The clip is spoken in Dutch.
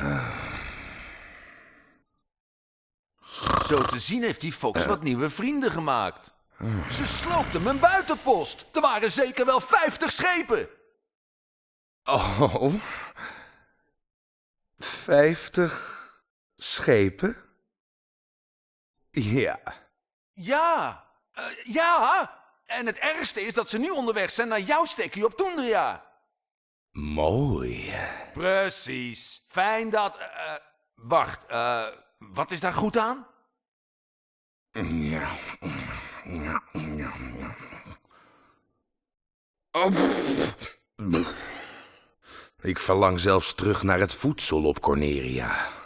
Zo te zien heeft die Fox wat nieuwe vrienden gemaakt. Ze sloopten mijn buitenpost. Er waren zeker wel 50 schepen. Oh, 50 schepen? Ja. Ja, ja. En het ergste is dat ze nu onderweg zijn naar jouw stekkie op Toendria. Mooi. Precies. Fijn dat... wacht, wat is daar goed aan? Ja. Oh. Ik verlang zelfs terug naar het voedsel op Corneria.